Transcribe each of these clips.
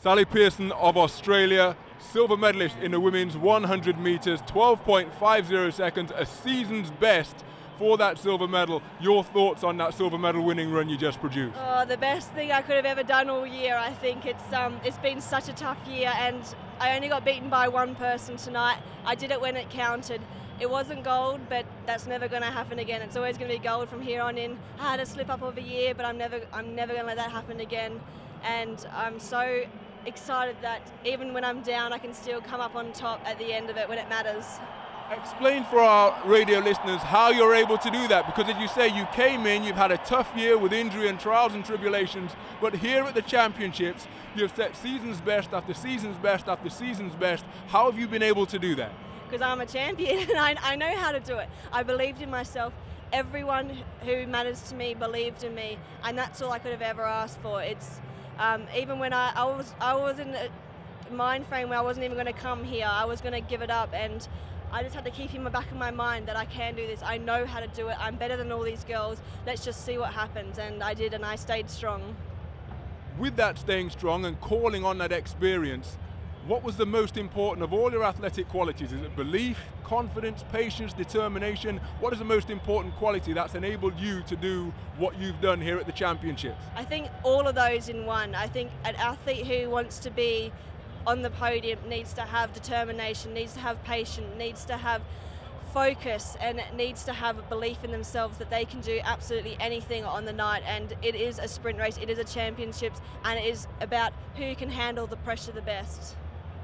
Sally Pearson of Australia, silver medalist in the women's 100 metres, 12.50 seconds, a season's best for that silver medal. Your thoughts on that silver medal winning run you just produced? Oh, the best thing I could have ever done all year. I think it's been such a tough year, and I only got beaten by one person tonight. I did it when it counted. It wasn't gold, but that's never going to happen again. It's always going to be gold from here on in. I had a slip up of a year, but I'm never going to let that happen again. And I'm so excited that even when I'm down, I can still come up on top at the end of it when it matters. Explain for our radio listeners how you're able to do that, because as you say, you came in, you've had a tough year with injury and trials and tribulations, but here at the championships, you've set season's best after season's best after season's best. How have you been able to do that? Because I'm a champion and I know how to do it. I believed in myself. Everyone who matters to me believed in me, and that's all I could have ever asked for. It's even when I was in a mind frame where I wasn't even going to come here. I was going to give it up, and I just had to keep in the back of my mind that I can do this. I know how to do it. I'm better than all these girls. Let's just see what happens. And I did, and I stayed strong. With that staying strong and calling on that experience, what was the most important of all your athletic qualities? Is it belief, confidence, patience, determination? What is the most important quality that's enabled you to do what you've done here at the championships? I think all of those in one. I think an athlete who wants to be on the podium needs to have determination, needs to have patience, needs to have focus, and needs to have a belief in themselves that they can do absolutely anything on the night. And it is a sprint race, it is a championships, and it is about who can handle the pressure the best.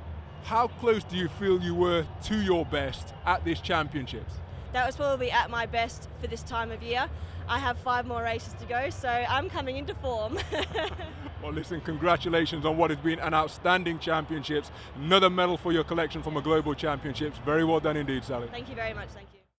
How close do you feel you were to your best at this championships? That was probably at my best for this time of year. I have 5 more races to go, so I'm coming into form. Well, listen, congratulations on what has been an outstanding championships. Another medal for your collection from a global championships. Very well done indeed, Sally. Thank you very much. Thank you.